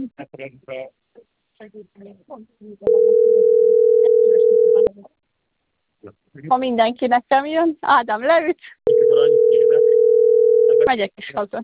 Ha mindenki nekem jön, Ádám leüt, megyek is haza.